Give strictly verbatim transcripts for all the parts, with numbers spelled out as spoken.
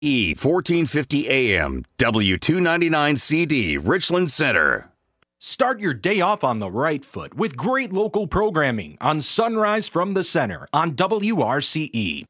E fourteen fifty A M, W two ninety-nine C D, Richland Center. Start your day off on the right foot with great local programming on Sunrise from the Center on W R C E.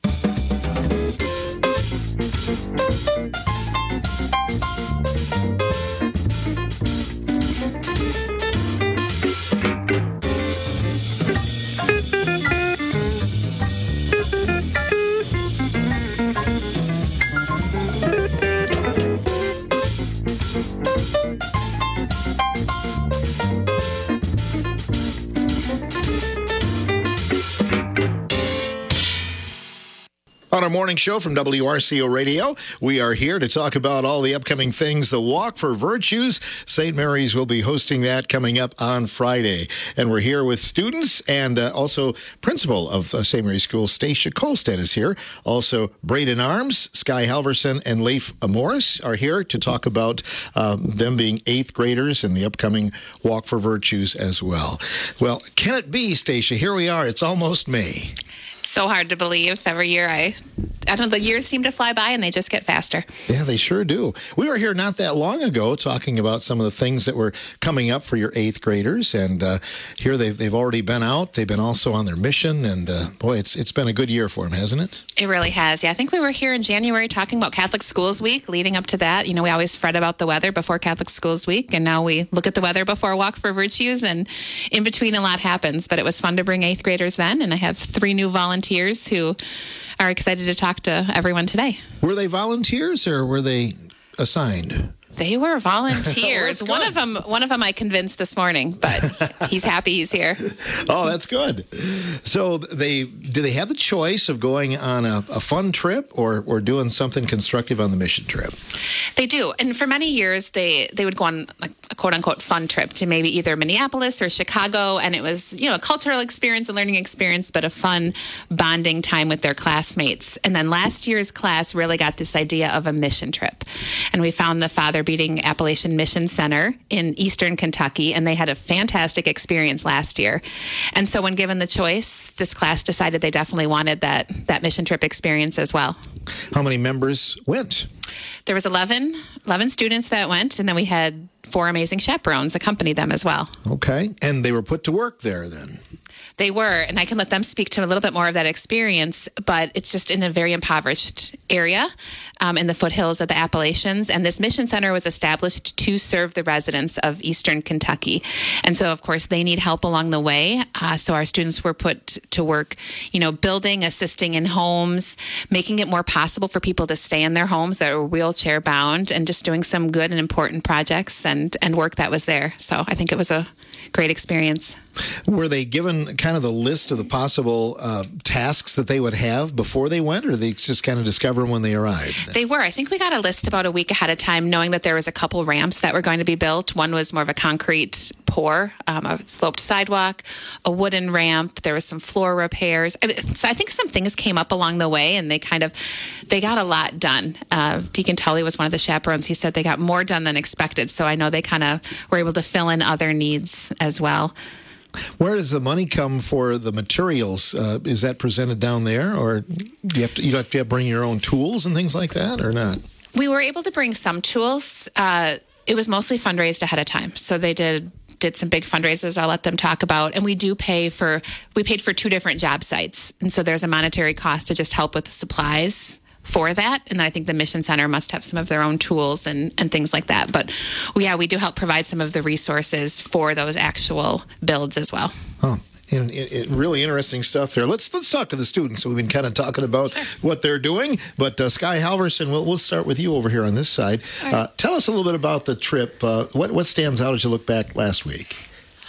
On our morning show from W R C O Radio, we are here to talk about all the upcoming things. The Walk for Virtues. Saint Mary's will be hosting that coming up on Friday. And we're here with students and uh, also principal of uh, Saint Mary's School, Stacia Kolstad is here. Also, Braden Arms, Sky Halverson, and Leif Morris are here to talk about uh, them being eighth graders and the upcoming Walk for Virtues as well. Well, can it be, Stacia? Here we are. It's almost May. So hard to believe. Every year I, I don't know, the years seem to fly by and they just get faster. Yeah, they sure do. We were here not that long ago talking about some of the things that were coming up for your eighth graders. And uh, here they've, they've already been out. They've been also on their mission. And uh, boy, it's it's been a good year for them, hasn't it? It really has. Yeah, I think we were here in January talking about Catholic Schools Week leading up to that. You know, we always fret about the weather before Catholic Schools Week. And now we look at the weather before Walk for Virtues. And in between, a lot happens. But it was fun to bring eighth graders then. And I have three new volunteers who are excited to talk to everyone today. Were they volunteers or were they assigned? They were volunteers. Oh, one of them, one of them, I convinced this morning, but he's happy he's here. Oh, that's good. So they do they have the choice of going on a, a fun trip or or doing something constructive on the mission trip? They do, and for many years they they would go on like a quote unquote fun trip to maybe either Minneapolis or Chicago, and it was you know a cultural experience, a learning experience, but a fun bonding time with their classmates. And then last year's class really got this idea of a mission trip, and we found the Father Beating Appalachian Mission Center in Eastern Kentucky, and they had a fantastic experience last year. And so when given the choice, this class decided they definitely wanted that that mission trip experience as well. How many members went? There was eleven, eleven students that went, and then we had four amazing chaperones accompany them as well. Okay, and they were put to work there then? They were, and I can let them speak to a little bit more of that experience, but it's just in a very impoverished area um, in the foothills of the Appalachians. And this mission center was established to serve the residents of Eastern Kentucky. And so, of course, they need help along the way. Uh, so our students were put to work, you know, building, assisting in homes, making it more possible for people to stay in their homes that were wheelchair bound, and just doing some good and important projects and, and work that was there. So I think it was a great experience. Were they given kind of the list of the possible uh, tasks that they would have before they went, or did they just kind of discover them when they arrived? They were. I think we got a list about a week ahead of time, knowing that there was a couple ramps that were going to be built. One was more of a concrete pour, um, a sloped sidewalk, a wooden ramp. There was some floor repairs. I mean, so I think some things came up along the way, and they kind of, they got a lot done. Uh, Deacon Tully was one of the chaperones. He said they got more done than expected. So I know they kind of were able to fill in other needs as well. Where does the money come for the materials? Uh, is that presented down there, or do you have to you have to bring your own tools and things like that, or not? We were able to bring some tools. Uh, it was mostly fundraised ahead of time, so they did did some big fundraisers I'll let them talk about. And we do pay for we paid for two different job sites, and so there's a monetary cost to just help with the supplies for that. And I think the Mission Center must have some of their own tools and, and things like that. But well, yeah, we do help provide some of the resources for those actual builds as well. Oh, and it, it, really interesting stuff there. Let's let's talk to the students. So we've been kind of talking about sure. what they're doing. But uh, Sky Halverson, we'll, we'll start with you over here on this side. Right. Uh, tell us a little bit about the trip. Uh, what, what stands out as you look back last week?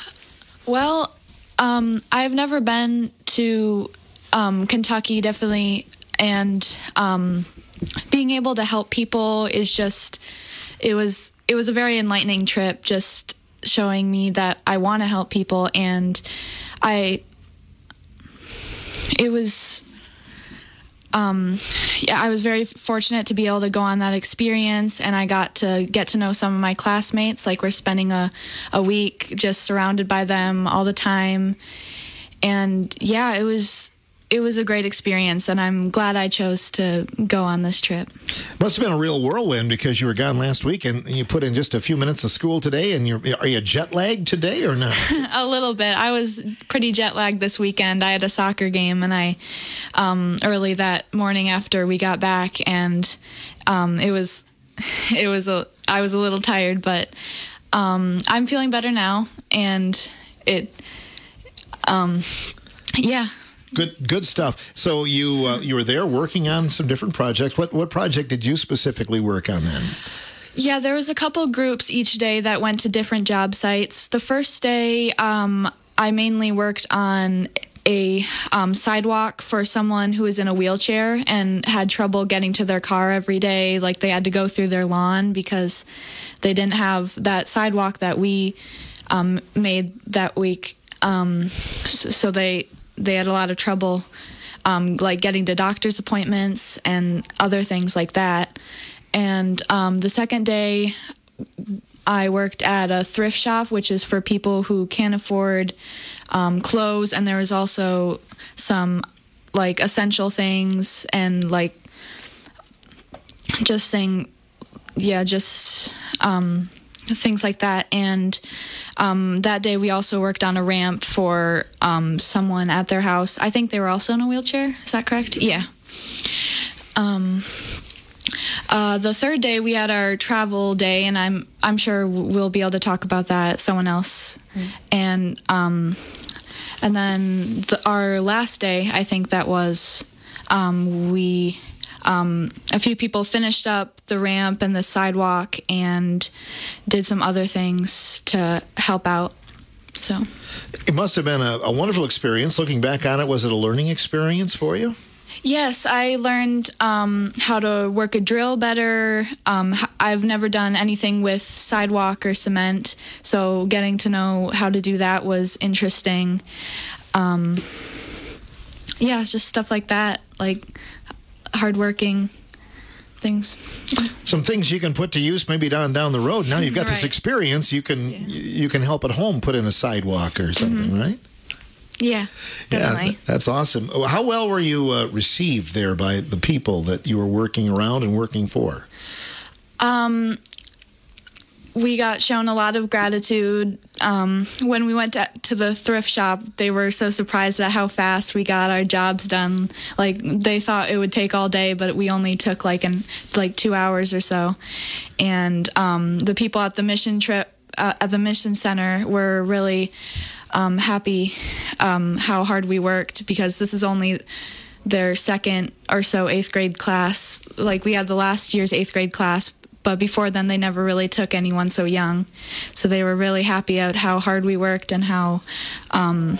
Well, um, I've never been to um, Kentucky, definitely. And um, being able to help people is just, it was it was a very enlightening trip, just showing me that I want to help people. And I, it was, um, yeah, I was very fortunate to be able to go on that experience. And I got to get to know some of my classmates. Like, we're spending a, a week just surrounded by them all the time. And yeah, it was... it was a great experience, and I'm glad I chose to go on this trip. Must have been a real whirlwind because you were gone last week and you put in just a few minutes of school today. And you're, are you jet lagged today or not? A little bit. I was pretty jet lagged this weekend. I had a soccer game, and I um, early that morning after we got back, and um, it was it was a I was a little tired, but um, I'm feeling better now, and it um, yeah. Good, good stuff. So you uh, you were there working on some different projects. What what project did you specifically work on then? Yeah, there was a couple groups each day that went to different job sites. The first day, um, I mainly worked on a um, sidewalk for someone who was in a wheelchair and had trouble getting to their car every day. Like they had to go through their lawn because they didn't have that sidewalk that we um, made that week. Um, so they they had a lot of trouble um, like getting to doctor's appointments and other things like that. And um, the second day, I worked at a thrift shop, which is for people who can't afford um, clothes. And there was also some like essential things and like just thing, yeah, just um, things like that. And um, that day we also worked on a ramp for um, someone at their house. I think they were also in a wheelchair. Is that correct? Yeah. Um, Uh, the third day we had our travel day, and I'm I'm sure we'll be able to talk about that. Someone else, mm. and um, and then the, our last day, I think that was um, we um, a few people finished up the ramp and the sidewalk and did some other things to help out. So it must have been a, a wonderful experience. Looking back on it, was it a learning experience for you? Yes, I learned um, how to work a drill better. Um, I've never done anything with sidewalk or cement, so getting to know how to do that was interesting. Um, yeah, it's just stuff like that, like hardworking things. Some things you can put to use maybe down down the road. Now you've got right. this experience, you can yeah. you can help at home put in a sidewalk or something, mm-hmm. right? Yeah, definitely. Yeah, that's awesome. How well were you uh, received there by the people that you were working around and working for? Um, we got shown a lot of gratitude. Um, when we went to, to the thrift shop, they were so surprised at how fast we got our jobs done. Like they thought it would take all day, but we only took like in like two hours or so. And um, the people at the mission trip uh, at the mission center were really Um, happy um, how hard we worked, because this is only their second or so eighth grade class. Like we had the last year's eighth grade class, but before then they never really took anyone so young. So they were really happy at how hard we worked and how um,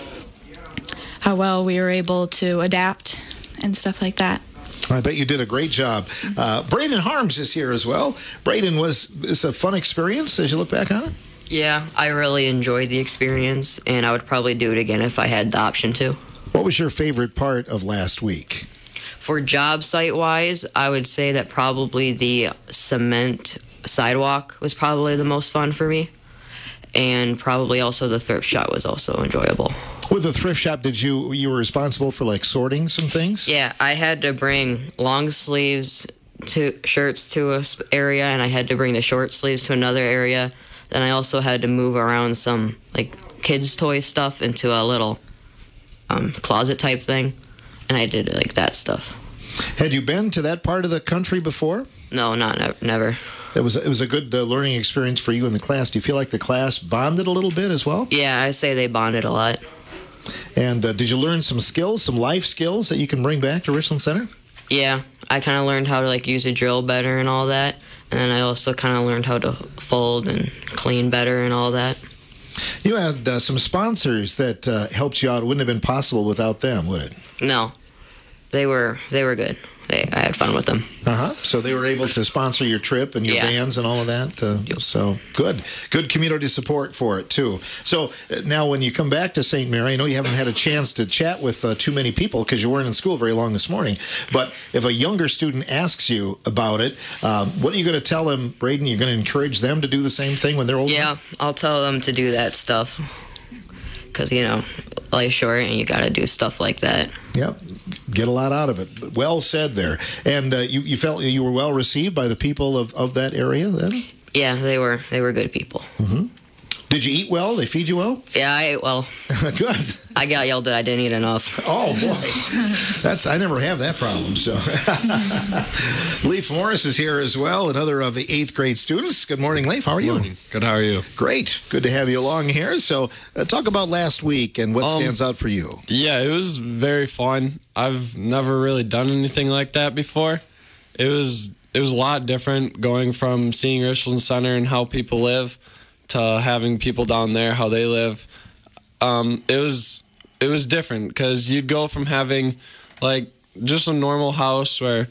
how well we were able to adapt and stuff like that. I bet you did a great job. Uh, Braden Harms is here as well. Braden, was this a fun experience as you look back on it? Yeah, I really enjoyed the experience, and I would probably do it again if I had the option to. What was your favorite part of last week? For job site-wise, I would say that probably the cement sidewalk was probably the most fun for me, and probably also the thrift shop was also enjoyable. With the thrift shop, did you you were responsible for like sorting some things? Yeah, I had to bring long sleeves to shirts to a area, and I had to bring the short sleeves to another area. Then I also had to move around some like kids' toy stuff into a little um, closet type thing, and I did like that stuff. Had you been to that part of the country before? No, not ne- never. It was it was a good uh, learning experience for you in the class. Do you feel like the class bonded a little bit as well? Yeah, I say they bonded a lot. And uh, did you learn some skills, some life skills that you can bring back to Richland Center? Yeah, I kind of learned how to like use a drill better and all that. And then I also kind of learned how to fold and clean better and all that. You had uh, some sponsors that uh, helped you out. It wouldn't have been possible without them, would it? No, they were they were good. They, I had fun with them. Uh-huh. So they were able to sponsor your trip and your yeah. vans and all of that. Uh, yep. So good. Good community support for it, too. So uh, now when you come back to Saint Mary, I know you haven't had a chance to chat with uh, too many people because you weren't in school very long this morning. But if a younger student asks you about it, um, what are you going to tell them, Braden? You're going to encourage them to do the same thing when they're older? Yeah, I'll tell them to do that stuff. because, you know, life's short and you got to do stuff like that. Yep. Get a lot out of it. Well said there. And uh, you, you felt you were well received by the people of, of that area then? Yeah, they were they were good people. Mm-hmm. Did you eat well? They feed you well? Yeah, I ate well. Good. I got yelled at I didn't eat enough. Oh, boy. That's I never have that problem. So, Leif Morris is here as well, another of the eighth grade students. Good morning, Leif. How are you? Good morning. Good. How are you? Great. Good to have you along here. So, uh, talk about last week and what Um, stands out for you. Yeah, it was very fun. I've never really done anything like that before. It was it was a lot different going from seeing Richland Center and how people live to having people down there how they live. Um, it was it was different because you'd go from having like just a normal house where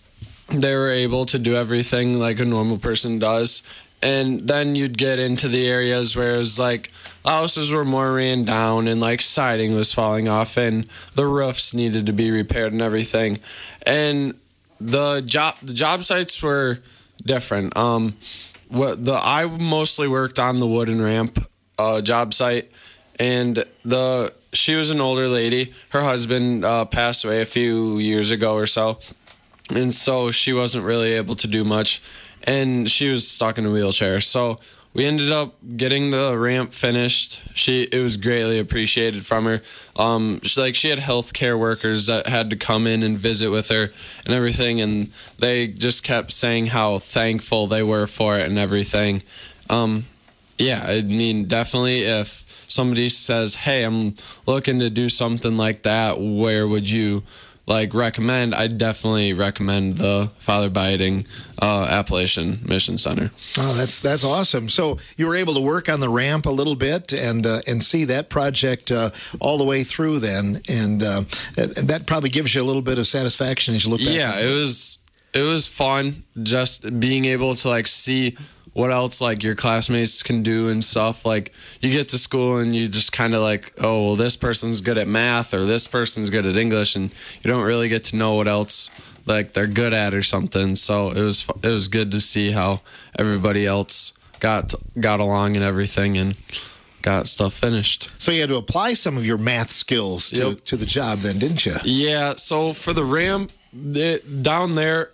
they were able to do everything like a normal person does, and then you'd get into the areas where it was like houses were more ran down and like siding was falling off and the roofs needed to be repaired and everything. And the job the job sites were different. Um, what the I mostly worked on the wooden ramp uh, job site, and the she was an older lady. Her husband uh, passed away a few years ago or so, and so she wasn't really able to do much, and she was stuck in a wheelchair. So we ended up getting the ramp finished. She it was greatly appreciated from her. Um, she, like she had healthcare workers that had to come in and visit with her and everything, and they just kept saying how thankful they were for it and everything. Um, yeah, I mean, definitely if somebody says, "Hey, I'm looking to do something like that, where would you like recommend?" I definitely recommend the Father Biding uh, Appalachian Mission Center. Oh, that's that's awesome. So you were able to work on the ramp a little bit and uh, and see that project uh, all the way through then, and uh, that probably gives you a little bit of satisfaction as you look back. Yeah, it was it was fun just being able to like see what else like your classmates can do and stuff. Like you get to school and you just kind of like, oh, well, this person's good at math or this person's good at English, and you don't really get to know what else like they're good at or something. So it was it was good to see how everybody else got got along and everything and got stuff finished. So you had to apply some of your math skills to, Yep. to the job then, didn't you? Yeah. So for the ramp it, down there.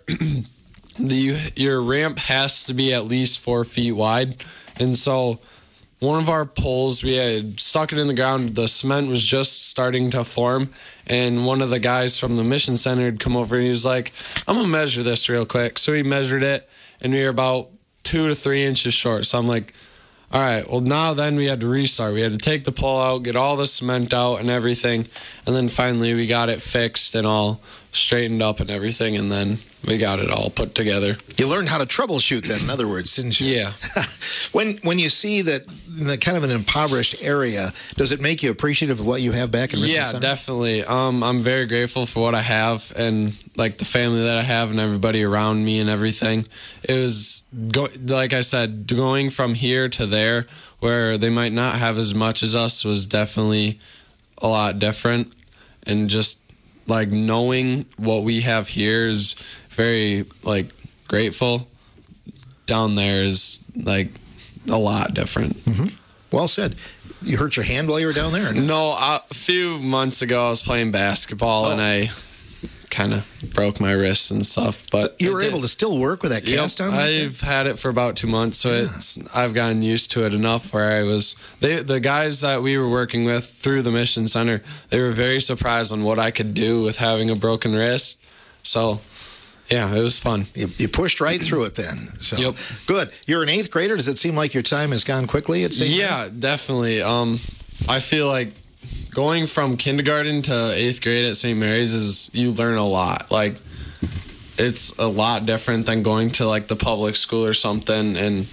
The your ramp has to be at least four feet wide, and so one of our poles we had stuck it in the ground. The cement was just starting to form, and one of the guys from the mission center had come over and he was like, "I'm gonna measure this real quick." So he measured it, and we were about two to three inches short. So I'm like, "All right, well now then we had to restart. We had to take the pole out, get all the cement out and everything, and then finally we got it fixed and all straightened up and everything, and then we got it all put together." You learned how to troubleshoot then, in other words, didn't you? Yeah. when when you see that in the kind of an impoverished area, does it make you appreciative of what you have back in Richland Yeah, Center? definitely. Um, I'm very grateful for what I have and like the family that I have and everybody around me and everything. It was go like I said, going from here to there where they might not have as much as us was definitely a lot different, and just like knowing what we have here is very like grateful. Down there is like a lot different. Mm-hmm. Well said. You hurt your hand while you were down there? Or no? No, I, a few months ago I was playing basketball Oh. and I kind of broke my wrist and stuff. But So you it were did- able to still work with that Yep, cast on? there? I've had it for about two months, so it's I've gotten used to it enough where I was. They the guys that we were working with through the mission center, they were very surprised on what I could do with having a broken wrist. So, yeah, it was fun. You, you pushed right through it then. So Yep. Good. You're an eighth grader. Does it seem like your time has gone quickly at Saint Yeah, definitely. Um, I feel like going from kindergarten to eighth grade at Saint Mary's is you learn a lot. Like it's a lot different than going to like the public school or something. And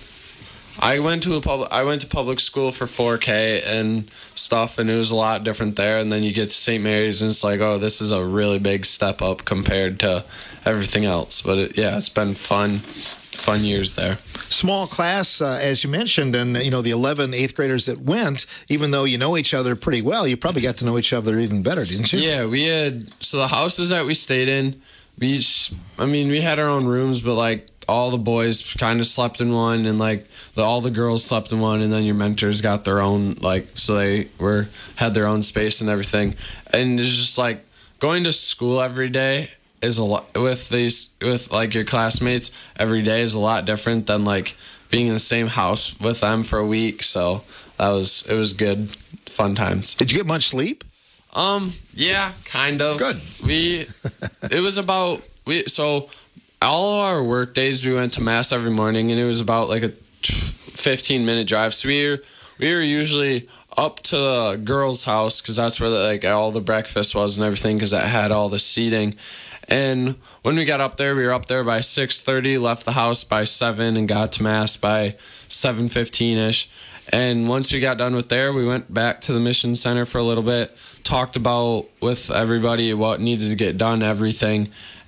I went to a public I went to public school for four K and stuff, and it was a lot different there. And then you get to Saint Mary's and it's like, oh, this is a really big step up compared to everything else. But it, yeah, it's been fun, fun years there. Small class, uh, as you mentioned, and you know the eleven eighth graders that went. Even though you know each other pretty well, you probably got to know each other even better, didn't you? Yeah, we had so the houses that we stayed in, we, each, I mean, we had our own rooms, but like all the boys kind of slept in one, and like the, all the girls slept in one, and then your mentors got their own, like, so they were had their own space and everything. And it's just like going to school every day is a lot with these with like your classmates every day is a lot different than like being in the same house with them for a week. So that was it was good, fun times. Did you get much sleep? Um, yeah, kind of. Good. We, it was about, we, so all of our work days, we went to mass every morning, and it was about like a fifteen minute drive. So we were, we were usually up to the girls' house, because that's where the, like all the breakfast was and everything, because that had all the seating. And when we got up there, we were up there by six thirty, left the house by seven, and got to mass by seven fifteen-ish. And once we got done with there, we went back to the mission center for a little bit, talked about with everybody what needed to get done, everything,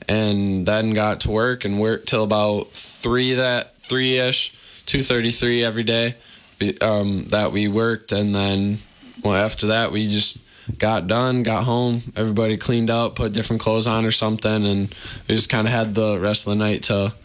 and then got to work and worked till about three that three-ish, two thirty-three every day um, that we worked. And then well, after that, we just got done, got home, everybody cleaned up, put different clothes on or something, and we just kind of had the rest of the night to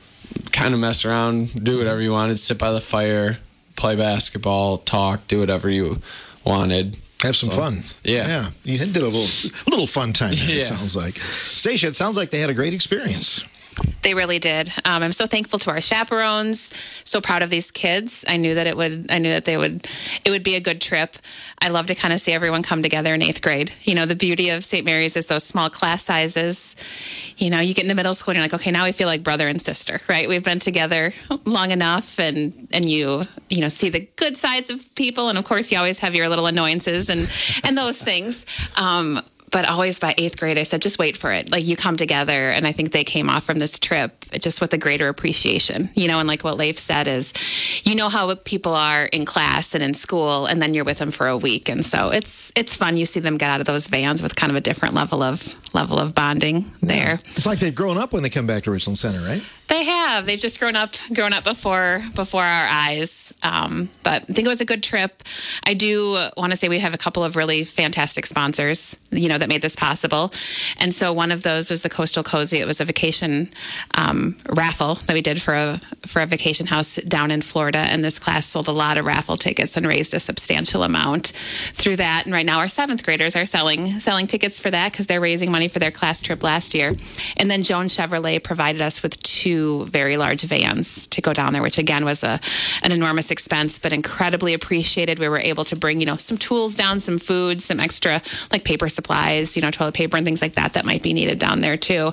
kind of mess around, do whatever you wanted, sit by the fire, play basketball, talk, do whatever you wanted. Have some so, fun. Yeah. Yeah. You did a little a little fun time there, yeah. It sounds like. Stacia, it sounds like they had a great experience. They really did. Um, I'm so thankful to our chaperones. So proud of these kids. I knew that it would. I knew that they would. It would be a good trip. I love to kind of see everyone come together in eighth grade. You know, the beauty of Saint Mary's is those small class sizes. You know, you get into middle school and you're like, okay, now we feel like brother and sister, right? We've been together long enough, and and you you know see the good sides of people, and of course you always have your little annoyances and and those things. Um, But always by eighth grade, I said, just wait for it. Like, you come together. And I think they came off from this trip just with a greater appreciation, you know, and like what Leif said is, you know how people are in class and in school, and then you're with them for a week. And so it's it's fun. You see them get out of those vans with kind of a different level of level of bonding there. Yeah. It's like they've grown up when they come back to Richland Center, right? They have. They've just grown up, grown up before before our eyes. Um, but I think it was a good trip. I do want to say we have a couple of really fantastic sponsors, you know, that made this possible. And so one of those was the Coastal Cozy. It was a vacation um, raffle that we did for a for a vacation house down in Florida. And this class sold a lot of raffle tickets and raised a substantial amount through that. And right now our seventh graders are selling selling tickets for that because they're raising money for their class trip last year. And then Jones Chevrolet provided us with two very large vans to go down there, which again was a an enormous expense, but incredibly appreciated. We were able to bring, you know, some tools down, some food, some extra like paper supplies, you know, toilet paper and things like that that might be needed down there too.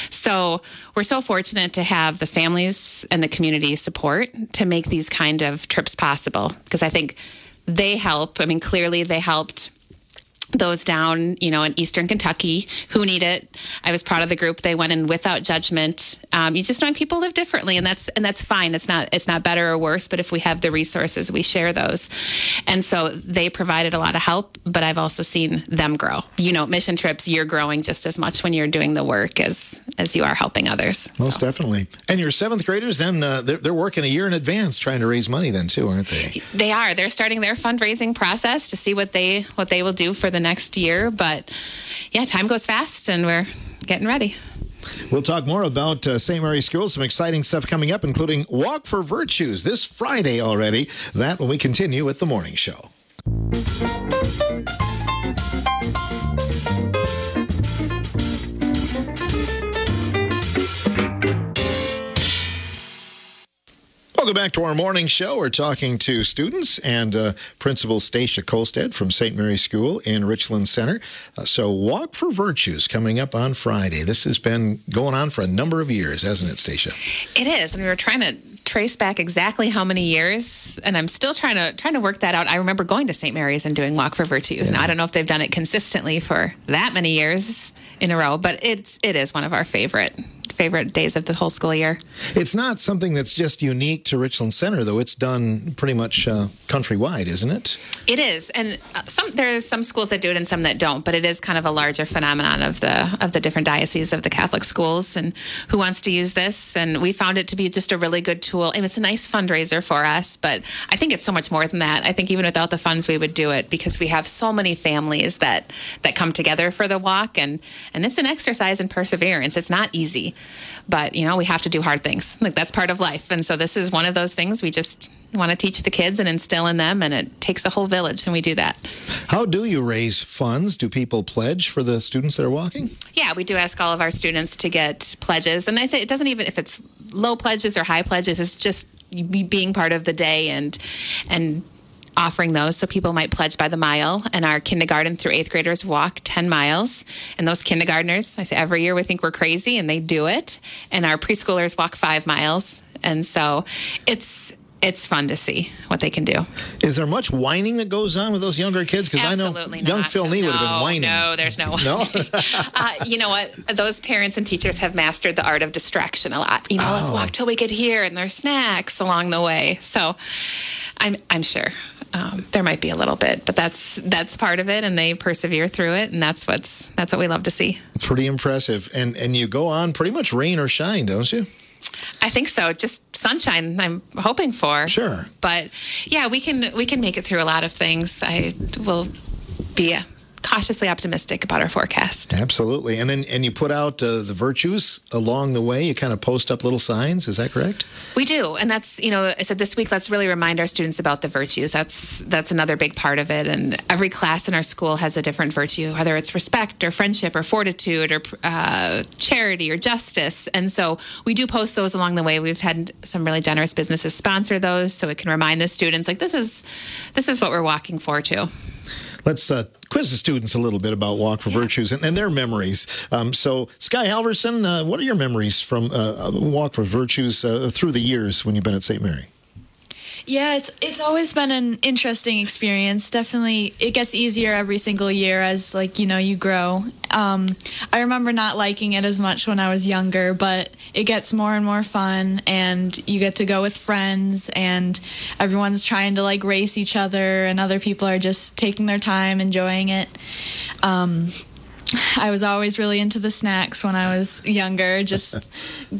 So we're so fortunate to have the families and the community support to make these kind of trips possible, because I think they help. I mean, clearly they helped those down, you know, in Eastern Kentucky who need it. I was proud of the group. They went in without judgment. Um, you just know people live differently, and that's and that's fine. It's not it's not better or worse, but if we have the resources, we share those. And so they provided a lot of help, but I've also seen them grow. You know, mission trips, you're growing just as much when you're doing the work as as you are helping others. Most so. definitely. And your seventh graders, then uh, they're, they're working a year in advance trying to raise money then too, aren't they? They are. They're starting their fundraising process to see what they what they will do for the next year. But yeah, time goes fast and we're getting ready. We'll talk more about uh, Saint Mary's School, some exciting stuff coming up, including Walk for Virtues this Friday already. That when we continue with the morning show. Welcome back to our morning show. We're talking to students and uh, Principal Stacia Kolstad from Saint Mary's School in Richland Center. Uh, so Walk for Virtues coming up on Friday. This has been going on for a number of years, hasn't it, Stacia? It is, and we were trying to trace back exactly how many years, and I'm still trying to trying to work that out. I remember going to Saint Mary's and doing Walk for Virtues. Yeah. Now I don't know if they've done it consistently for that many years in a row, but it's it is one of our favorite favorite days of the whole school year. It's not something that's just unique to Richland Center, though. It's done pretty much uh, countrywide, isn't it? It is, and uh, some there's some schools that do it and some that don't. But it is kind of a larger phenomenon of the of the different dioceses of the Catholic schools and who wants to use this. And we found it to be just a really good tool. And it's a nice fundraiser for us, but I think it's so much more than that. I think even without the funds, we would do it because we have so many families that that come together for the walk, and and it's an exercise in perseverance. It's not easy, but you know we have to do hard things. Like that's part of life, and so this is one of those things we just want to teach the kids and instill in them, and it takes a whole village, and we do that. How do you raise funds? Do people pledge for the students that are walking? Yeah, we do ask all of our students to get pledges, and I say it doesn't even if it's low pledges or high pledges. It's just being part of the day and and. offering those. So people might pledge by the mile, and our kindergarten through eighth graders walk ten miles. And those kindergartners, I say every year we think we're crazy, and they do it. And our preschoolers walk five miles. And so it's it's fun to see what they can do. Is there much whining that goes on with those younger kids? Because I know Absolutely young not. Phil Nee no, would have been whining. No, there's no whining. No? uh, you know what? Those parents and teachers have mastered the art of distraction a lot. You know, Oh. let's walk till we get here, and there's snacks along the way. So I'm I'm sure um, there might be a little bit, but that's that's part of it, and they persevere through it, and that's what's that's what we love to see. Pretty impressive. And and you go on pretty much rain or shine, don't you? I think so. Just sunshine. I'm hoping for. Sure. But yeah, we can we can make it through a lot of things. I will be uh, cautiously optimistic about our forecast. Absolutely. And then and you put out uh, the virtues along the way. You kind of post up little signs. Is that correct? We do, and that's you know I said this week. Let's really remind our students about the virtues. That's that's another big part of it. And every class in our school has a different virtue, whether it's respect or friendship or fortitude or uh, charity or justice. And so we do post those along the way. We've had some really generous businesses sponsor those, so it can remind the students like this is this is what we're walking for too. Let's uh, quiz the students a little bit about Walk for Virtues and, and their memories. Um, so, Sky Halverson, uh, what are your memories from uh, Walk for Virtues uh, through the years when you've been at Saint Mary? Yeah, it's it's always been an interesting experience. Definitely, it gets easier every single year as like you know you grow. Um, I remember not liking it as much when I was younger, but it gets more and more fun, and you get to go with friends, and everyone's trying to like race each other, and other people are just taking their time, enjoying it. Um, I was always really into the snacks when I was younger, just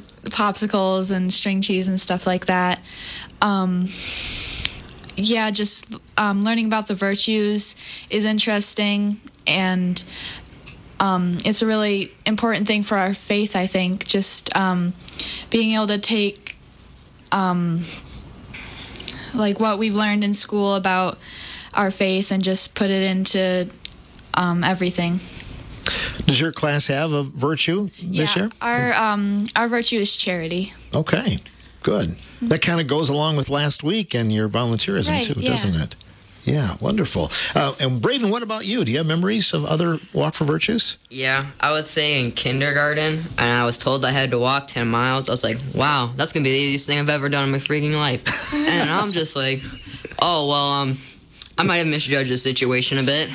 popsicles and string cheese and stuff like that. Um, yeah, just um, learning about the virtues is interesting, and um, it's a really important thing for our faith, I think, just um, being able to take um, like what we've learned in school about our faith and just put it into um, everything. Does your class have a virtue this yeah, year? Our, um, our virtue is charity. Okay, good. That kind of goes along with last week and your volunteerism Right, too, yeah. doesn't it? Yeah, wonderful. Uh, and Braden, what about you? Do you have memories of other Walk for Virtues? Yeah, I would say in kindergarten, and I was told I had to walk ten miles. I was like, wow, that's going to be the easiest thing I've ever done in my freaking life. And I'm just like, oh, well, um, I might have misjudged the situation a bit.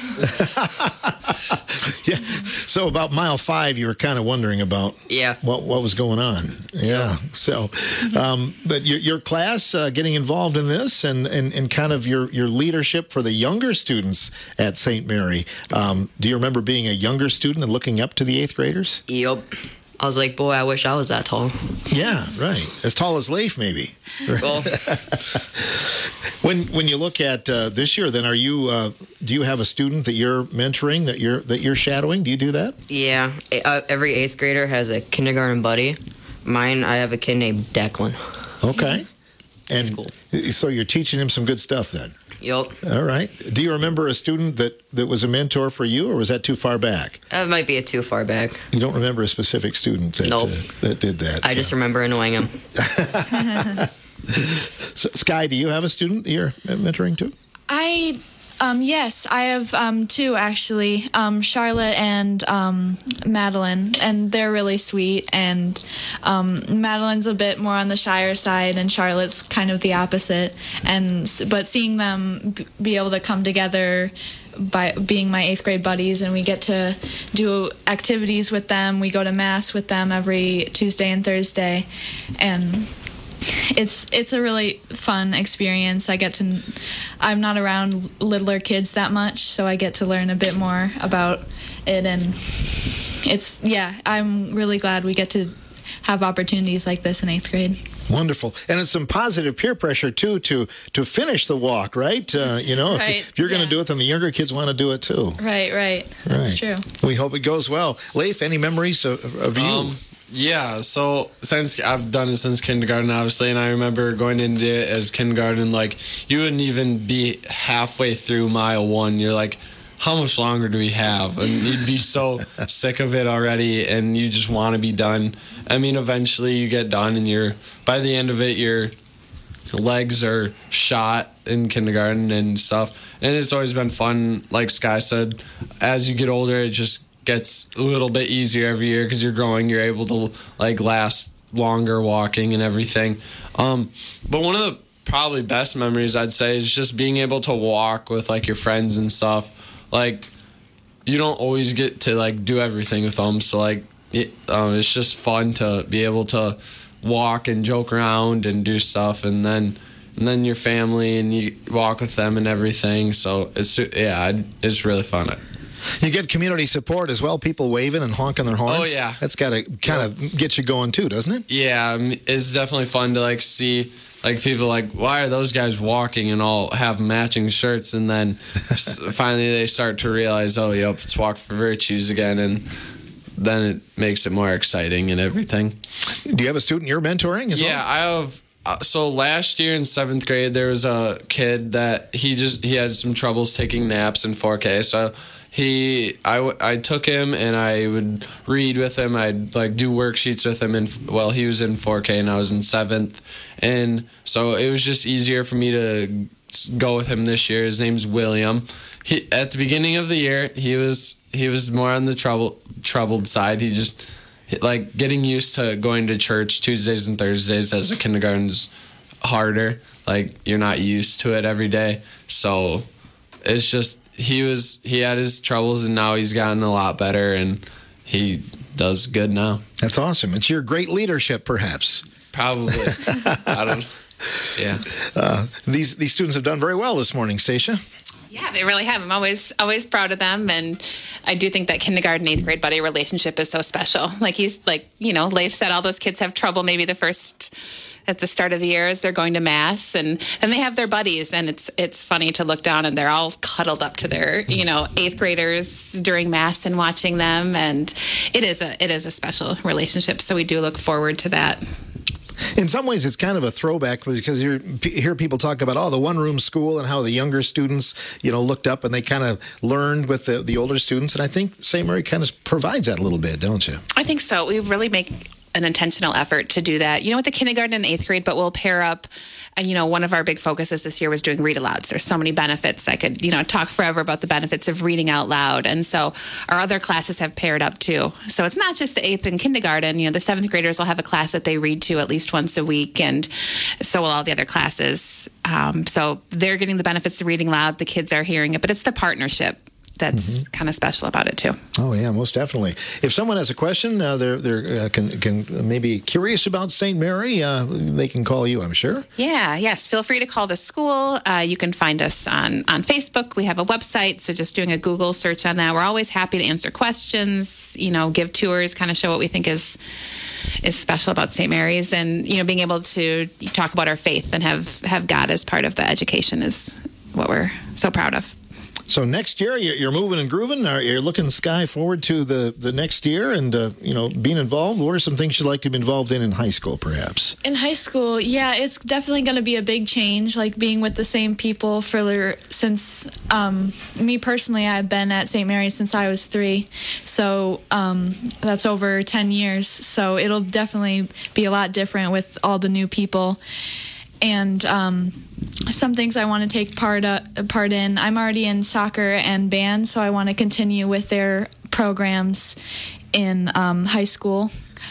Yeah. So about mile five, you were kind of wondering about Yeah. what what was going on. Yeah. So, um, but your your class uh, getting involved in this and, and, and kind of your, your leadership for the younger students at Saint Mary. Um, do you remember being a younger student and looking up to the eighth graders? Yup. I was like, boy, I wish I was that tall. Yeah, right. As tall as Leif, maybe. Well, When when you look at uh, this year, then are you uh, do you have a student that you're mentoring that you're that you're shadowing? Do you do that? yeah, uh, every eighth grader has a kindergarten buddy. Mine, I have a kid named Declan. Okay. And cool. so you're teaching him some good stuff then. Yup. All right. Do you remember a student that, that was a mentor for you, or was that too far back? That might be a too far back. You don't remember a specific student that Nope. uh, that did that. I so. just remember annoying him. So, Sky, do you have a student that you're mentoring too? I, um, yes, I have um, two actually, um, Charlotte and um, Madeline, and they're really sweet. And um, Madeline's a bit more on the shyer side, and Charlotte's kind of the opposite. And but seeing them b- be able to come together by being my eighth grade buddies, and we get to do activities with them. We go to mass with them every Tuesday and Thursday, and it's it's a really fun experience. I get to I'm not around littler kids that much, so I get to learn a bit more about it, and it's yeah I'm really glad we get to have opportunities like this in eighth grade. Wonderful. And it's some positive peer pressure, too, to to finish the walk, right? Uh, you know, if, Right, if you're going to yeah. do it, then the younger kids want to do it, too. Right, right. That's Right. true. We hope it goes well. Leif, any memories of, of you? Um, yeah, so since I've done it since kindergarten, obviously, and I remember going into it as kindergarten, like, you wouldn't even be halfway through mile one. You're like, how much longer do we have? And you'd be so sick of it already, and you just want to be done. I mean, eventually you get done, and you're, by the end of it, your legs are shot in kindergarten and stuff. And it's always been fun. Like Sky said, as you get older, it just gets a little bit easier every year because you're growing. You're able to, like, last longer walking and everything. Um, but one of the probably best memories, I'd say, is just being able to walk with, like, your friends and stuff. Like, you don't always get to, like, do everything with them. So, like, it, um, it's just fun to be able to walk and joke around and do stuff, and then and then your family, and you walk with them and everything. So it's yeah, it's really fun. You get community support as well, people waving and honking their horns. Oh, yeah. That's got to kind of get you going, too, doesn't it? Yeah, I mean, it's definitely fun to, like, see, like, people like, why are those guys walking and all have matching shirts? And then finally they start to realize, oh, yep, it's Walk for Virtues again. And then it makes it more exciting and everything. Do you have a student you're mentoring as Yeah, well? I have. Uh, so last year in seventh grade, there was a kid that he just he had some troubles taking naps in four K. So he, I, w- I took him and I would read with him. I'd like do worksheets with him. And well, he was in four K and I was in seventh, and so it was just easier for me to go with him this year. His name's William. He at the beginning of the year, he was he was more on the trouble troubled side. He just like getting used to going to church Tuesdays and Thursdays as a kindergarten's harder. Like, you're not used to it every day. So it's just, he was, he had his troubles, and now he's gotten a lot better, and he does good now. That's awesome. It's your great leadership, perhaps. Probably. I don't, yeah. Uh, these, these students have done very well this morning, Stacia. Yeah, they really have. I'm always always proud of them, and I do think that kindergarten, eighth grade buddy relationship is so special. Like he's like, you know, Leif said, all those kids have trouble maybe the first at the start of the year as they're going to mass, and then they have their buddies, and it's it's funny to look down and they're all cuddled up to their, you know, eighth graders during mass and watching them, and it is a it is a special relationship. So we do look forward to that. In some ways, it's kind of a throwback because you hear people talk about, oh, the one-room school and how the younger students, you know, looked up and they kind of learned with the, the older students. And I think Saint Mary kind of provides that a little bit, don't you? I think so. We really make an intentional effort to do that, you know, with the kindergarten and eighth grade, but we'll pair up. And, you know, one of our big focuses this year was doing read alouds. There's so many benefits. I could, you know, talk forever about the benefits of reading out loud. And so our other classes have paired up too. So it's not just the eighth and kindergarten. You know, the seventh graders will have a class that they read to at least once a week. And so will all the other classes. Um, so they're getting the benefits of reading loud. The kids are hearing it. But it's the partnership that's mm-hmm. kind of special about it too. Oh yeah, most definitely. If someone has a question, uh, they're they're uh, can can maybe curious about Saint Mary, uh, they can call you, I'm sure. Yeah, yes. Feel free to call the school. Uh, you can find us on on Facebook. We have a website, so just doing a Google search on that. We're always happy to answer questions. You know, give tours, kind of show what we think is is special about Saint Mary's, and you know, being able to talk about our faith and have have God as part of the education is what we're so proud of. So next year, you're moving and grooving. You're looking, Sky, forward to the, the next year and, uh, you know, being involved. What are some things you'd like to be involved in in high school, perhaps? In high school, yeah, it's definitely going to be a big change, like being with the same people for since, um, me personally, I've been at Saint Mary's since I was three. So um, that's over ten years. So it'll definitely be a lot different with all the new people. And um, some things I want to take part uh, part in. I'm already in soccer and band, so I want to continue with their programs in um, high school.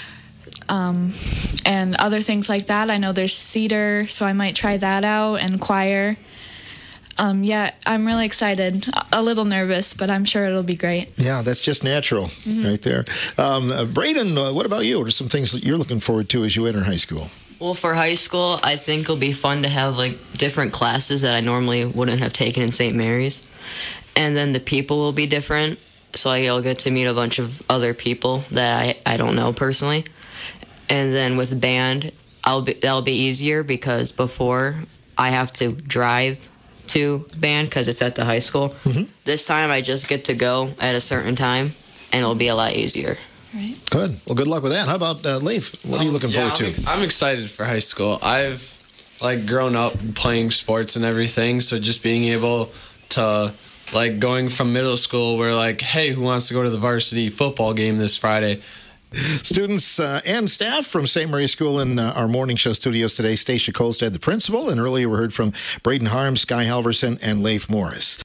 Um, and other things like that. I know there's theater, so I might try that out, and choir. Um, yeah, I'm really excited. A little nervous, but I'm sure it'll be great. Yeah, that's just natural mm-hmm. right there. Um, uh, Braden, uh, what about you? What are some things that you're looking forward to as you enter high school? Well, for high school, I think it'll be fun to have like different classes that I normally wouldn't have taken in Saint Mary's. And then the people will be different. So I'll get to meet a bunch of other people that I, I don't know personally. And then with band, I'll be, that'll be easier because before I have to drive to band because it's at the high school. Mm-hmm. This time I just get to go at a certain time, and it'll be a lot easier. Right. Good. Well, good luck with that. How about uh, Leif? What are you looking yeah, forward to? I'm, I'm excited for high school. I've like grown up playing sports and everything, so just being able to like going from middle school where like, hey, who wants to go to the varsity football game this Friday? Students uh, and staff from Saint Mary's School in uh, our morning show studios today. Stacia Kolstad, the principal, and earlier we heard from Braden Harms, Sky Halverson, and Leif Morris.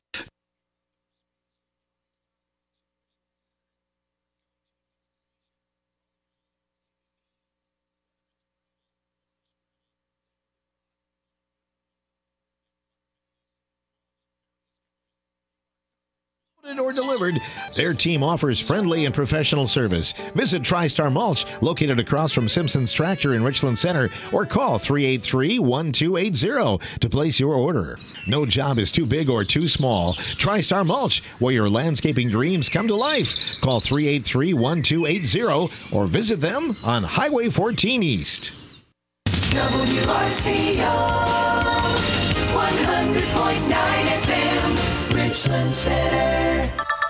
Or delivered, their team offers friendly and professional service. Visit TriStar Mulch, located across from Simpson's Tractor in Richland Center, or call three eight three, one two eight zero to place your order. No job is too big or too small. TriStar Mulch, where your landscaping dreams come to life. Call three eight three, one two eight zero or visit them on Highway fourteen East. W R C O one hundred point nine F M, Richland Center.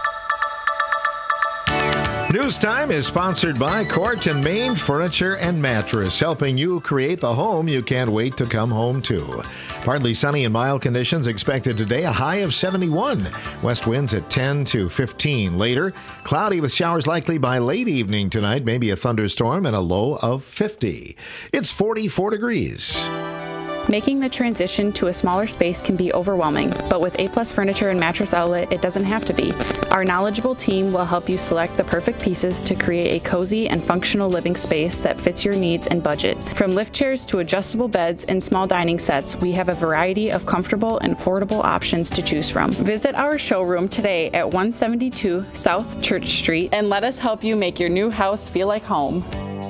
News Time is sponsored by Court and Main Furniture and Mattress, helping you create the home you can't wait to come home to. Partly sunny and mild conditions expected today, a high of seventy-one. West winds at ten to fifteen. Later, cloudy with showers likely by late evening tonight, maybe a thunderstorm, and a low of fifty. It's forty-four degrees. Making the transition to a smaller space can be overwhelming, but with A-Plus Furniture and Mattress Outlet, it doesn't have to be. Our knowledgeable team will help you select the perfect pieces to create a cozy and functional living space that fits your needs and budget. From lift chairs to adjustable beds and small dining sets, we have a variety of comfortable and affordable options to choose from. Visit our showroom today at one seventy-two South Church Street and let us help you make your new house feel like home.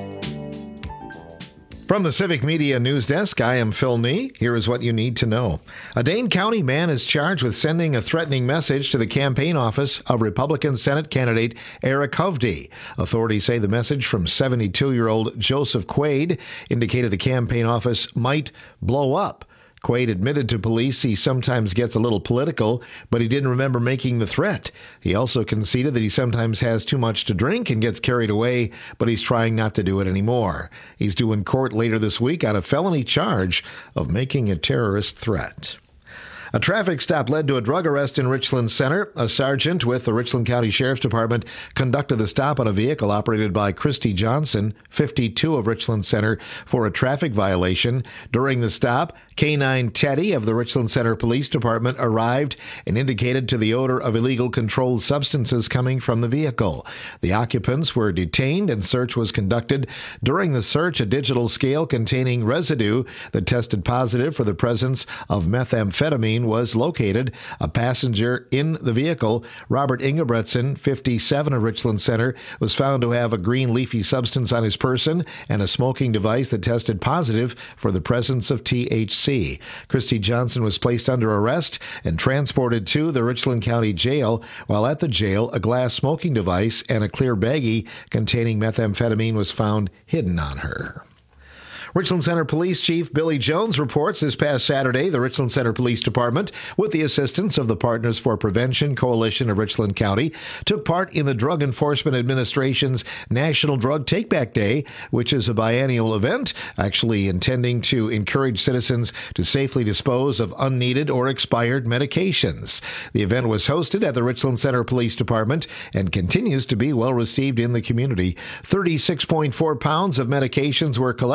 From the Civic Media News Desk, I am Phil Nee. Here is what you need to know. A Dane County man is charged with sending a threatening message to the campaign office of Republican Senate candidate Eric Hovde. Authorities say the message from seventy-two-year-old Joseph Quaid indicated the campaign office might blow up. Quaid admitted to police he sometimes gets a little political, but he didn't remember making the threat. He also conceded that he sometimes has too much to drink and gets carried away, but he's trying not to do it anymore. He's due in court later this week on a felony charge of making a terrorist threat. A traffic stop led to a drug arrest in Richland Center. A sergeant with the Richland County Sheriff's Department conducted the stop on a vehicle operated by Christy Johnson, fifty-two of Richland Center, for a traffic violation. During the stop, K nine Teddy of the Richland Center Police Department arrived and indicated to the odor of illegal controlled substances coming from the vehicle. The occupants were detained and search was conducted. During the search, a digital scale containing residue that tested positive for the presence of methamphetamine was located. A passenger in the vehicle, Robert Ingebretson, fifty-seven of Richland Center, was found to have a green leafy substance on his person and a smoking device that tested positive for the presence of T H C. Christy Johnson was placed under arrest and transported to the Richland County Jail. While at the jail, a glass smoking device and a clear baggie containing methamphetamine was found hidden on her. Richland Center Police Chief Billy Jones reports this past Saturday the Richland Center Police Department, with the assistance of the Partners for Prevention Coalition of Richland County, took part in the Drug Enforcement Administration's National Drug Take-Back Day, which is a biennial event actually intending to encourage citizens to safely dispose of unneeded or expired medications. The event was hosted at the Richland Center Police Department and continues to be well received in the community. thirty-six point four pounds of medications were collected.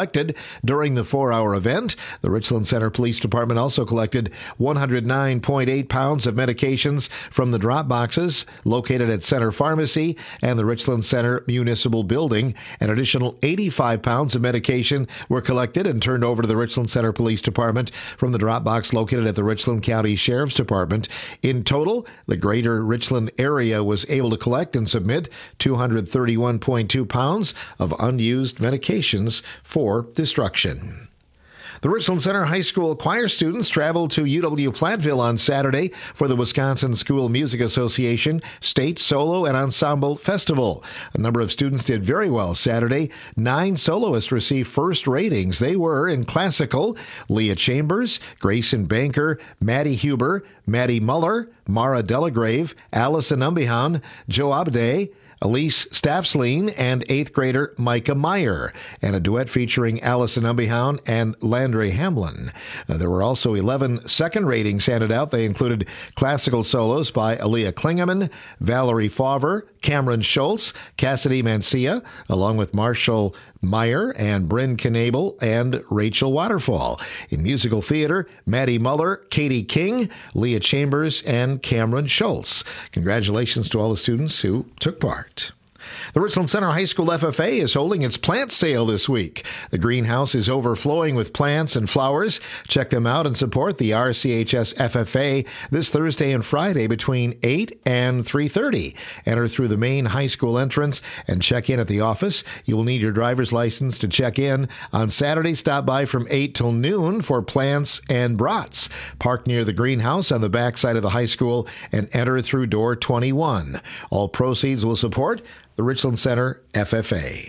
during the four-hour event. The Richland Center Police Department also collected one hundred nine point eight pounds of medications from the drop boxes located at Center Pharmacy and the Richland Center Municipal Building. An additional eighty-five pounds of medication were collected and turned over to the Richland Center Police Department from the drop box located at the Richland County Sheriff's Department. In total, the greater Richland area was able to collect and submit two hundred thirty-one point two pounds of unused medications for destruction. The Richland Center High School choir students traveled to U W Platteville on Saturday for the Wisconsin School Music Association State Solo and Ensemble Festival. A number of students did very well Saturday. Nine soloists received first ratings. They were in classical, Leah Chambers, Grayson Banker, Maddie Huber, Maddie Muller, Mara Delagrave, Allison Umbehan, Joe Abde, Elise Staffsleen, and eighth grader Micah Meyer, and a duet featuring Allison Umbehound and Landry Hamlin. Uh, there were also eleven second ratings handed out. They included classical solos by Aaliyah Klingeman, Valerie Fauver, Cameron Schultz, Cassidy Mancia, along with Marshall Meyer and Bryn Knabel and Rachel Waterfall. In musical theater, Maddie Muller, Katie King, Leah Chambers, and Cameron Schultz. Congratulations to all the students who took part. The Richland Center High School F F A is holding its plant sale this week. The greenhouse is overflowing with plants and flowers. Check them out and support the R C H S F F A this Thursday and Friday between eight and three thirty. Enter through the main high school entrance and check in at the office. You will need your driver's license to check in. On Saturday, stop by from eight till noon for plants and brats. Park near the greenhouse on the back side of the high school and enter through door twenty-one. All proceeds will support the Richland Center F F A.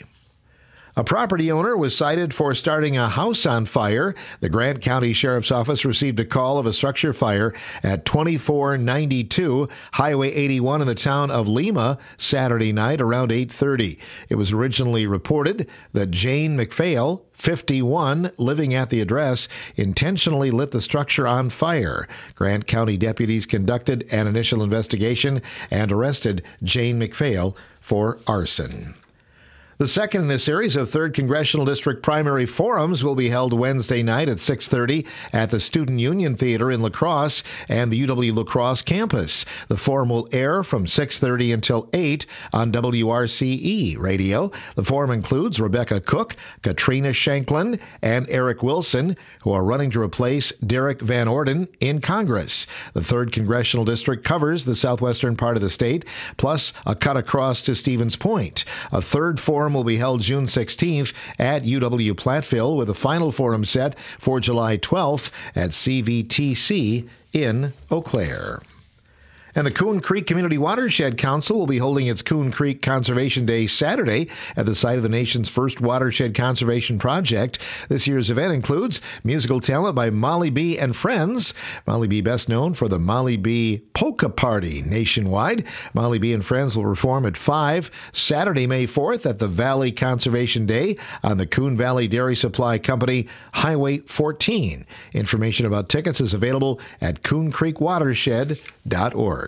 A property owner was cited for starting a house on fire. The Grant County Sheriff's Office received a call of a structure fire at twenty-four ninety-two Highway eighty-one in the town of Lima Saturday night around eight thirty. It was originally reported that Jane McPhail, fifty-one, living at the address, intentionally lit the structure on fire. Grant County deputies conducted an initial investigation and arrested Jane McPhail for arson. The second in a series of third Congressional District primary forums will be held Wednesday night at six thirty at the Student Union Theater in La Crosse and the U W La Crosse campus. The forum will air from six thirty until eight on W R C E radio. The forum includes Rebecca Cook, Katrina Shanklin, and Eric Wilson, who are running to replace Derek Van Orden in Congress. The third Congressional District covers the southwestern part of the state, plus a cut across to Stevens Point. A third forum will be held June sixteenth at U W Platteville, with a final forum set for July twelfth at C V T C in Eau Claire. And the Coon Creek Community Watershed Council will be holding its Coon Creek Conservation Day Saturday at the site of the nation's first watershed conservation project. This year's event includes musical talent by Molly B and Friends. Molly B best known for the Molly B Polka Party nationwide. Molly B and Friends will perform at five Saturday, May fourth at the Valley Conservation Day on the Coon Valley Dairy Supply Company, Highway fourteen. Information about tickets is available at coon creek watershed dot org.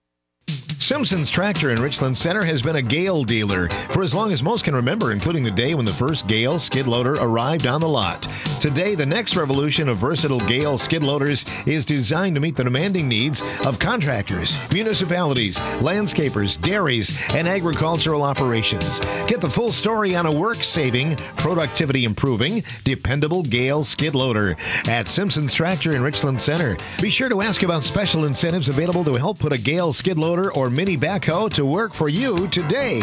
Simpson's Tractor in Richland Center has been a Gale dealer for as long as most can remember, including the day when the first Gale skid loader arrived on the lot. Today, the next revolution of versatile Gale skid loaders is designed to meet the demanding needs of contractors, municipalities, landscapers, dairies, and agricultural operations. Get the full story on a work-saving, productivity-improving, dependable Gale skid loader at Simpson's Tractor in Richland Center. Be sure to ask about special incentives available to help put a Gale skid loader or mini backhoe to work for you today.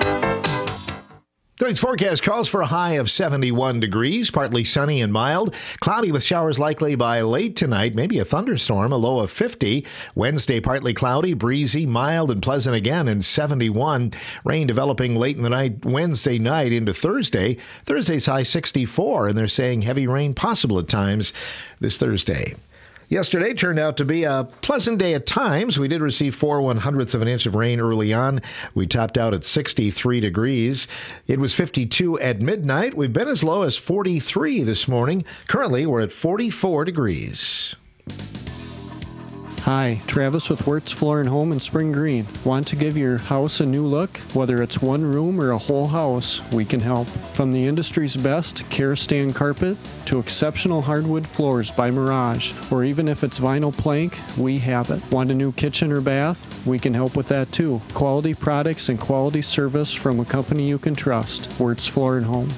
Tonight's forecast calls for a high of seventy-one degrees, partly sunny and mild. Cloudy with showers likely by late tonight, maybe a thunderstorm, a low of fifty. Wednesday, partly cloudy, breezy, mild, and pleasant again, and seventy-one. Rain developing late in the night, Wednesday night into Thursday. Thursday's high sixty-four, and they're saying heavy rain possible at times this Thursday. Yesterday turned out to be a pleasant day at times. We did receive four one-hundredths of an inch of rain early on. We topped out at sixty-three degrees. It was fifty-two at midnight. We've been as low as forty-three this morning. Currently, we're at forty-four degrees. Hi, Travis with Wirtz Floor and Home in Spring Green. Want to give your house a new look? Whether it's one room or a whole house, we can help. From the industry's best Kerastane carpet to exceptional hardwood floors by Mirage, or even if it's vinyl plank, we have it. Want a new kitchen or bath? We can help with that too. Quality products and quality service from a company you can trust. Wirtz Floor and Home.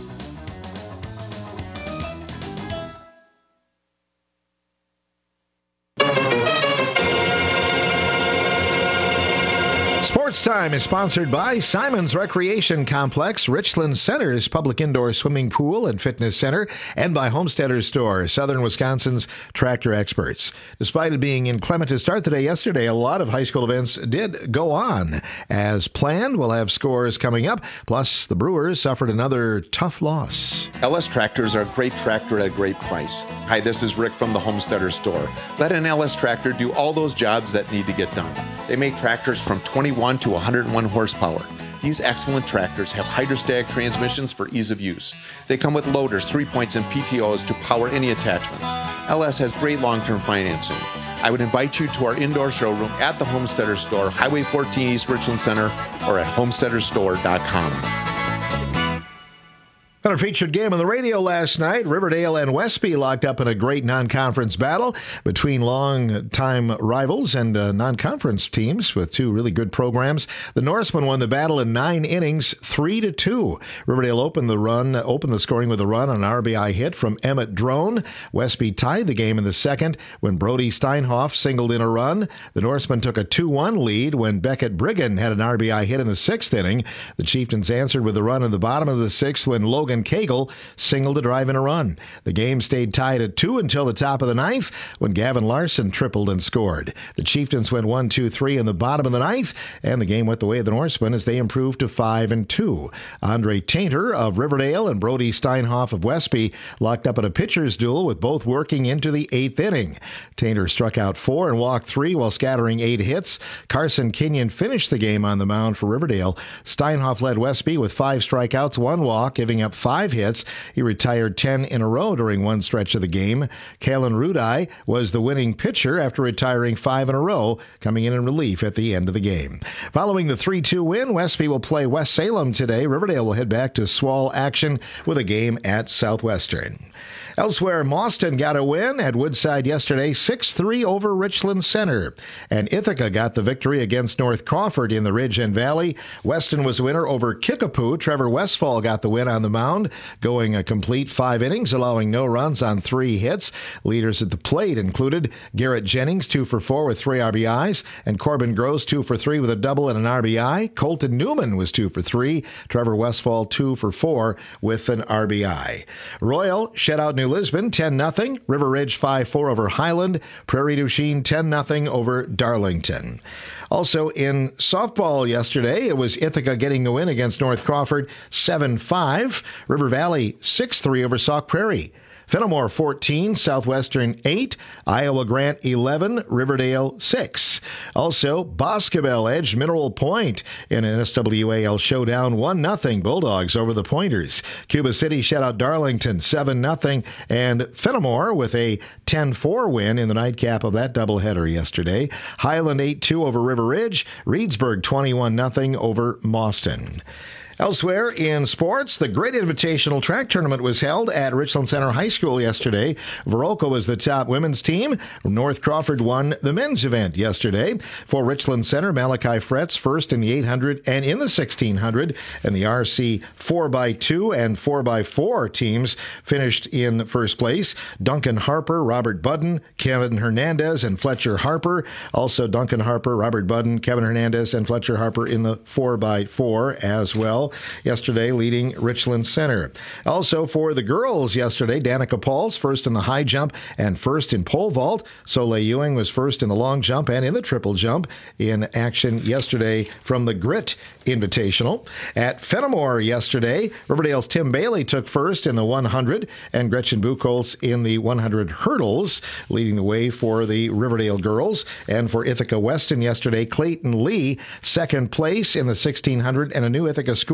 Sports Time is sponsored by Simon's Recreation Complex, Richland Center's public indoor swimming pool and fitness center, and by Homesteaders Store, southern Wisconsin's tractor experts. Despite it being inclement to start the day yesterday, a lot of high school events did go on. As planned, we'll have scores coming up, plus the Brewers suffered another tough loss. L S Tractors are a great tractor at a great price. Hi, this is Rick from the Homesteaders Store. Let an L S Tractor do all those jobs that need to get done. They make tractors from twenty-one to one hundred one horsepower. These excellent tractors have hydrostatic transmissions for ease of use. They come with loaders, three points, and P T Os to power any attachments. L S has great long-term financing. I would invite you to our indoor showroom at the Homesteaders Store, Highway fourteen East Richland Center, or at homesteaders store dot com. On our featured game on the radio last night, Riverdale and Westby locked up in a great non-conference battle between long-time rivals and uh, non-conference teams with two really good programs. The Norsemen won the battle in nine innings, three to two. Riverdale opened the run, opened the scoring with a run on an R B I hit from Emmett Drone. Westby tied the game in the second when Brody Steinhoff singled in a run. The Norsemen took a two one lead when Beckett Briggan had an R B I hit in the sixth inning. The Chieftains answered with a run in the bottom of the sixth when Logan Cagle singled to drive in a run. The game stayed tied at two until the top of the ninth when Gavin Larson tripled and scored. The Chieftains went one two three in the bottom of the ninth, and the game went the way of the Norsemen as they improved to five and two. Andre Tainter of Riverdale and Brody Steinhoff of Westby locked up in a pitcher's duel with both working into the eighth inning. Tainter struck out four and walked three while scattering eight hits. Carson Kenyon finished the game on the mound for Riverdale. Steinhoff led Westby with five strikeouts, one walk, giving up five hits. He retired ten in a row during one stretch of the game. Kalen Rudai was the winning pitcher after retiring five in a row, coming in in relief at the end of the game. Following the three two win, Westby will play West Salem today. Riverdale will head back to Swall action with a game at Southwestern. Elsewhere, Mauston got a win at Woodside yesterday, six three over Richland Center. And Ithaca got the victory against North Crawford in the Ridge and Valley. Weston was the winner over Kickapoo. Trevor Westfall got the win on the mound, going a complete five innings, allowing no runs on three hits. Leaders at the plate included Garrett Jennings, two for four with three R B Is, and Corbin Gross, two for three with a double and an R B I. Colton Newman was two for three. Trevor Westfall, two for four with an R B I. Royal shut out New Lisbon, ten nothing. River Ridge, five four over Highland. Prairie du Chien, ten nothing over Darlington. Also in softball yesterday, it was Ithaca getting the win against North Crawford, seven five. River Valley, six three over Sauk Prairie. Fenimore fourteen, Southwestern eight, Iowa Grant eleven, Riverdale six. Also, Boscobel edged Mineral Point in an S W A L showdown, one nothing Bulldogs over the Pointers. Cuba City shut out Darlington seven nothing, and Fenimore with a ten four win in the nightcap of that doubleheader yesterday. Highland eight two over River Ridge, Reedsburg twenty-one nothing over Mauston. Elsewhere in sports, the Great Invitational Track Tournament was held at Richland Center High School yesterday. Viroqua was the top women's team. North Crawford won the men's event yesterday. For Richland Center, Malachi Fretz first in the eight hundred and in the sixteen hundred, and the R C four by two and four by four teams finished in first place. Duncan Harper, Robert Budden, Kevin Hernandez, and Fletcher Harper. Also Duncan Harper, Robert Budden, Kevin Hernandez, and Fletcher Harper in the four by four as well. Yesterday, leading Richland Center. Also for the girls yesterday, Danica Pauls first in the high jump and first in pole vault. Soleil Ewing was first in the long jump and in the triple jump in action yesterday from the Grit Invitational. At Fenimore yesterday, Riverdale's Tim Bailey took first in the one hundred and Gretchen Buchholz in the one hundred hurdles, leading the way for the Riverdale girls. And for Ithaca Weston yesterday, Clayton Lee second place in the sixteen hundred, and a new Ithaca school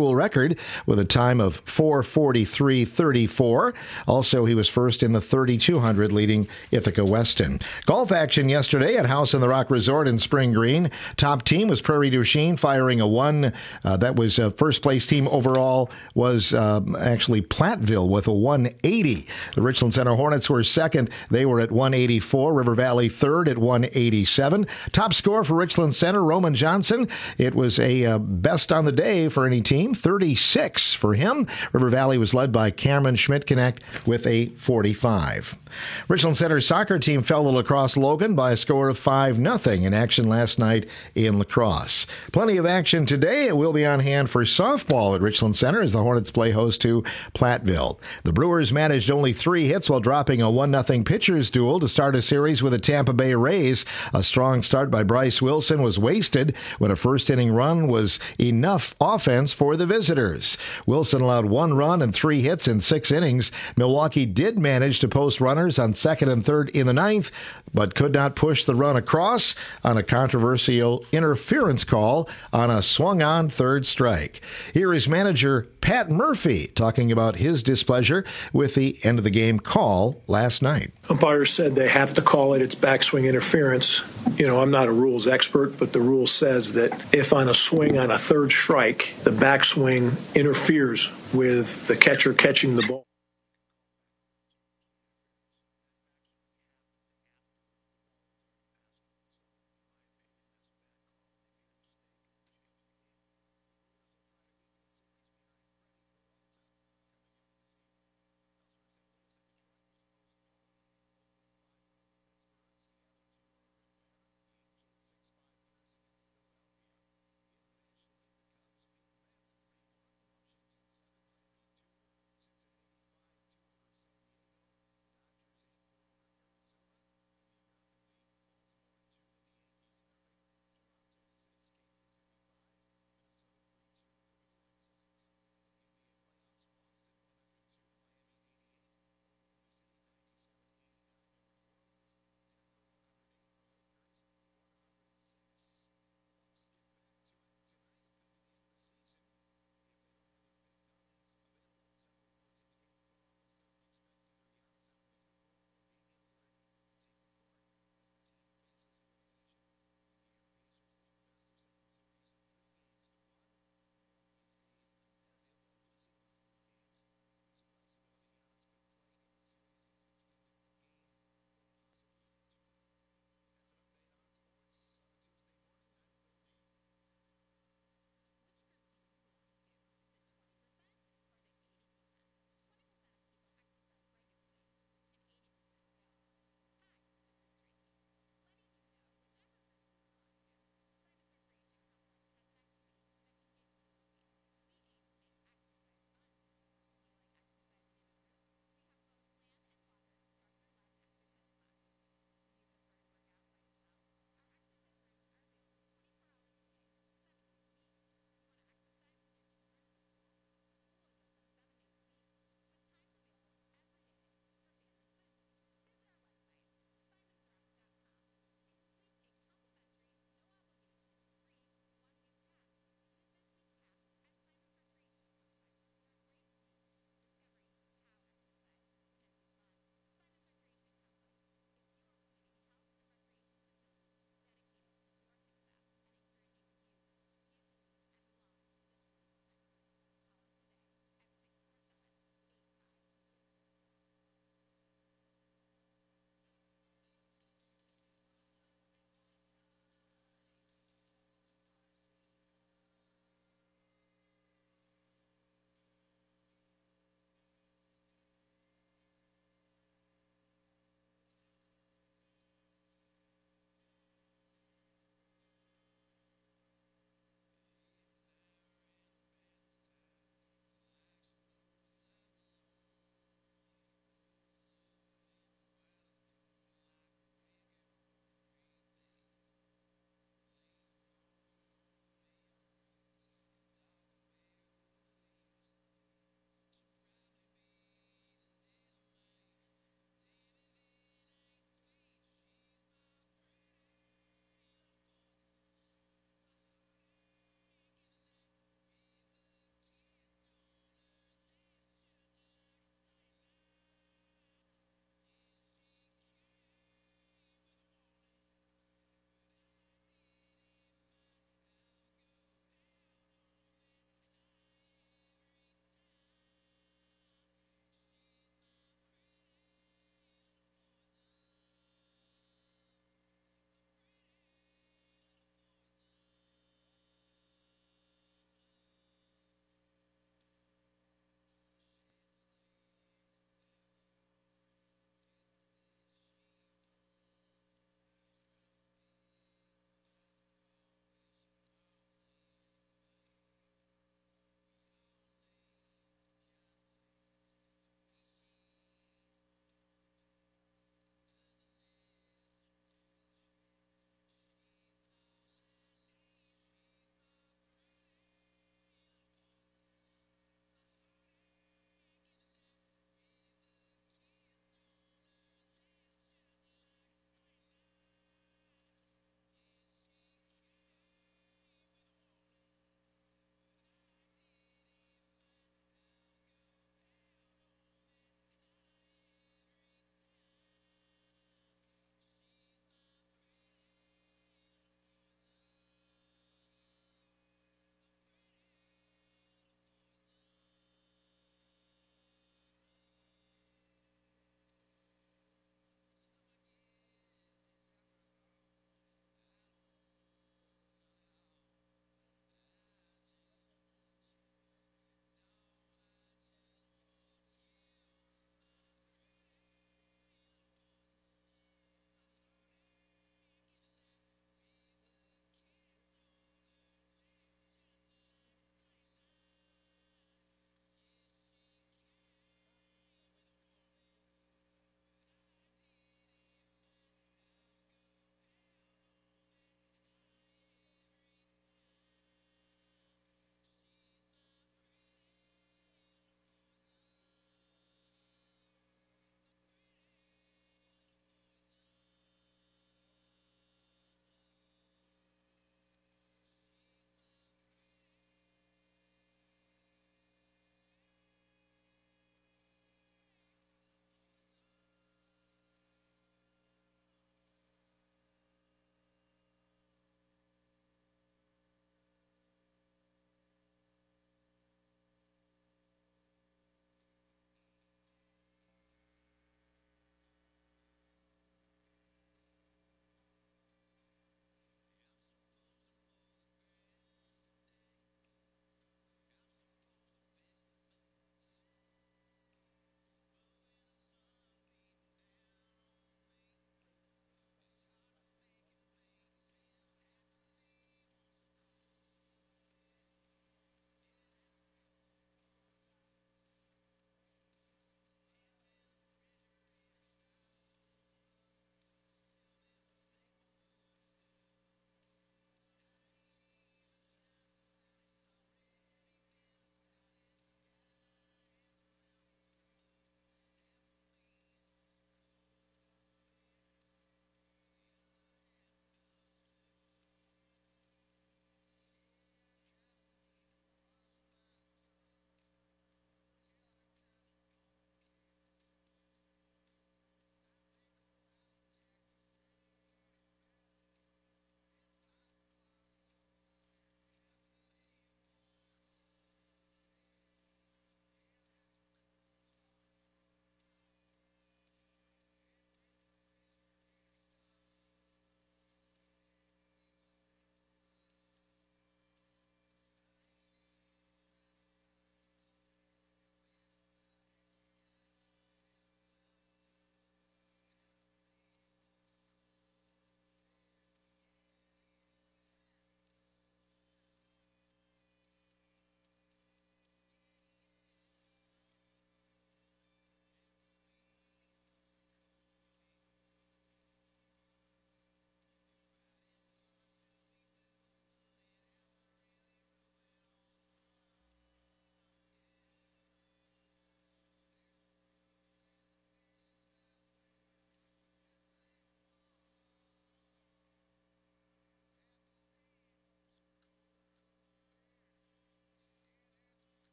school record with a time of four forty-three thirty-four. Also, he was first in the thirty-two hundred, leading Ithaca Weston. Golf action yesterday at House in the Rock Resort in Spring Green. Top team was Prairie du Chien, firing a one. Uh, that was uh, first place team overall was uh, actually Platteville with a one eighty. The Richland Center Hornets were second. They were at one eighty-four. River Valley third at one eighty-seven. Top score for Richland Center, Roman Johnson. It was a uh, best on the day for any team, thirty-six for him. River Valley was led by Cameron Schmidt-Connect with a forty-five. Richland Center's soccer team fell to Lacrosse Logan by a score of five nothing in action last night in lacrosse. Plenty of action today. It will be on hand for softball at Richland Center as the Hornets play host to Platteville. The Brewers managed only three hits while dropping a one nothing pitchers duel to start a series with the Tampa Bay Rays. A strong start by Bryce Wilson was wasted when a first-inning run was enough offense for the visitors. Wilson allowed one run and three hits in six innings. Milwaukee did manage to post runners on second and third in the ninth, but could not push the run across on a controversial interference call on a swung-on third strike. Here is manager Pat Murphy talking about his displeasure with the end-of-the-game call last night. Umpires said they have to call it. It's backswing interference. You know, I'm not a rules expert, but the rule says that if on a swing on a third strike, the backswing interferes with the catcher catching the ball.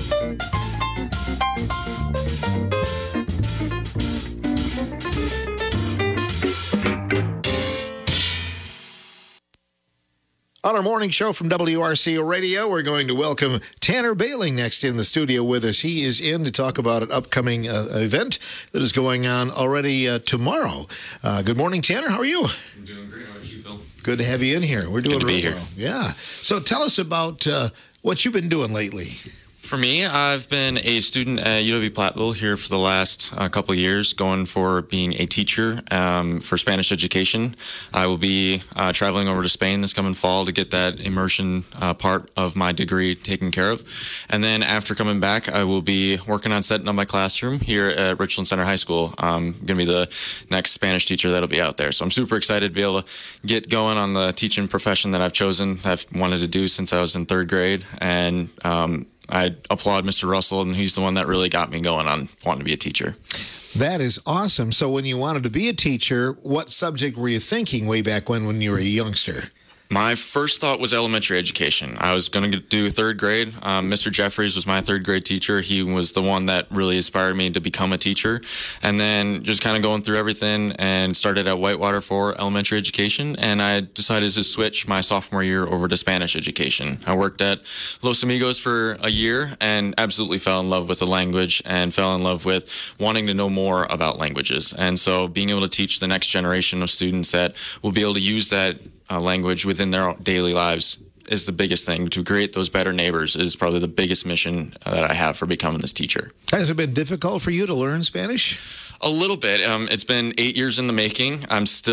On our morning show from W R C O Radio, we're going to welcome Tanner Bailing next in the studio with us. He is in to talk about an upcoming uh, event that is going on already uh, tomorrow. Uh, good morning, Tanner. How are you? I'm doing great. How about you, Phil? Good to have you in here. We're doing Good to be really here. well. Yeah. So tell us about uh, what you've been doing lately. For me, I've been a student at U W Platteville here for the last uh, couple of years, going for being a teacher um, for Spanish education. I will be uh, traveling over to Spain this coming fall to get that immersion uh, part of my degree taken care of. And then after coming back, I will be working on setting up my classroom here at Richland Center High School. I'm going to be the next Spanish teacher that'll be out there. So I'm super excited to be able to get going on the teaching profession that I've chosen, I've wanted to do since I was in third grade. And um, I applaud Mister Russell, and he's the one that really got me going on wanting to be a teacher. That is awesome. So when you wanted to be a teacher, what subject were you thinking way back when, when you were a youngster? My first thought was elementary education. I was going to do third grade. Um, Mister Jeffries was my third grade teacher. He was the one that really inspired me to become a teacher. And then just kind of going through everything and started at Whitewater for elementary education. And I decided to switch my sophomore year over to Spanish education. I worked at Los Amigos for a year and absolutely fell in love with the language and fell in love with wanting to know more about languages. And so being able to teach the next generation of students that will be able to use that Uh, language within their daily lives is the biggest thing. To create those better neighbors is probably the biggest mission uh, that I have for becoming this teacher. Has it been difficult for you to learn Spanish? A little bit. Um, it's been eight years in the making. I'm still